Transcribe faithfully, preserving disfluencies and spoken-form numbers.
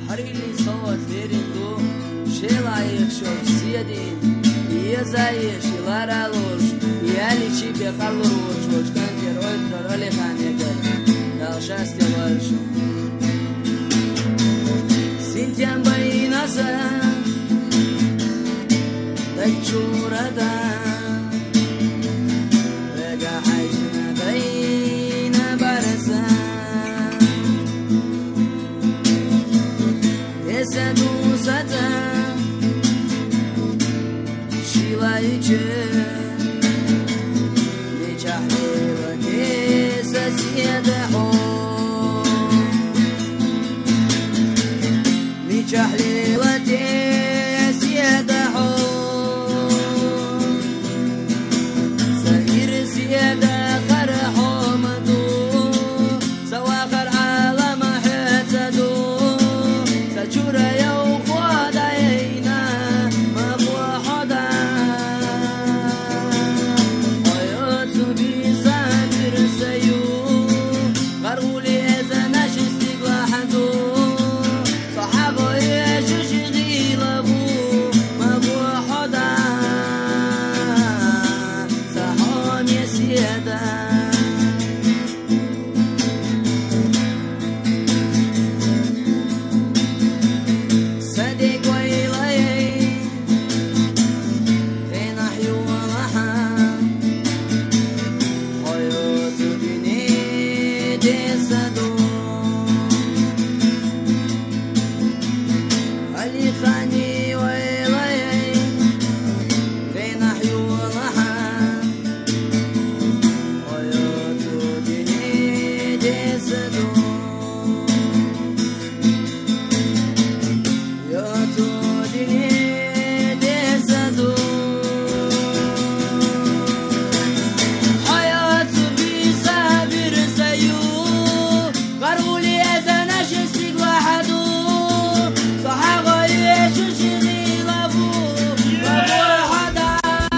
هريلي صوت ليرندو شيلايك شوك سيدين يزايش يلارالوش يالي چي بقالوش وش كان جروي ترولي خانيكر دالشاست يلارش سنتيان بيناسا دجورة دا رجع حيشنا بين برسا يسدو ستا شيلايجي نجاحي وكيسا سيدحو نجاحي وكيسا